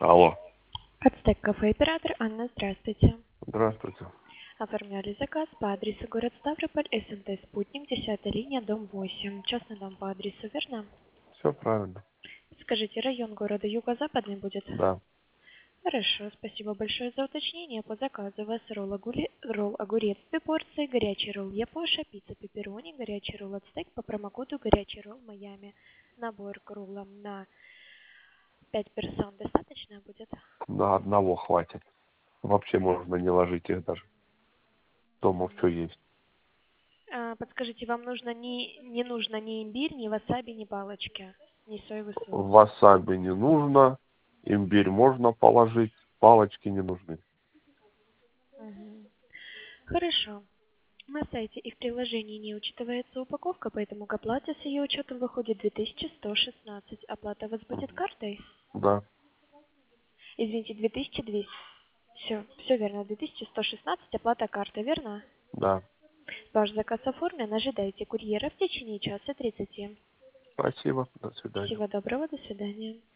Алло. Ацтек кафе оператор Анна, здравствуйте. Здравствуйте. Оформляли заказ по адресу город Ставрополь, СМТ «Спутник», 10-я линия, дом 8. Частный дом по адресу, верно? Все правильно. Скажите, район города Юго-Западный будет? Да. Хорошо, спасибо большое за уточнение. По заказу у вас ролл огурец 2 порции, горячий ролл Япоша, пицца пепперони, горячий ролл Ацтек по промокоду горячий ролл Майами. Набор к роллам на 5 персон достаточно будет? На одного хватит. Вообще можно не ложить их даже. Дома все есть. Подскажите, вам не нужно ни имбирь, ни васаби, ни палочки, ни соевый соус? Васаби не нужно. Имбирь можно положить. Палочки не нужны. Мгм. Хорошо. На сайте и в приложении не учитывается упаковка, поэтому к оплате с ее учетом выходит 2116. Оплата у вас будет картой? Да. Извините, 2200. Все верно, 2116 оплата картой, верно? Да. Ваш заказ оформлен, ожидайте курьера в течение часа 30. Спасибо. До свидания. Всего доброго, до свидания.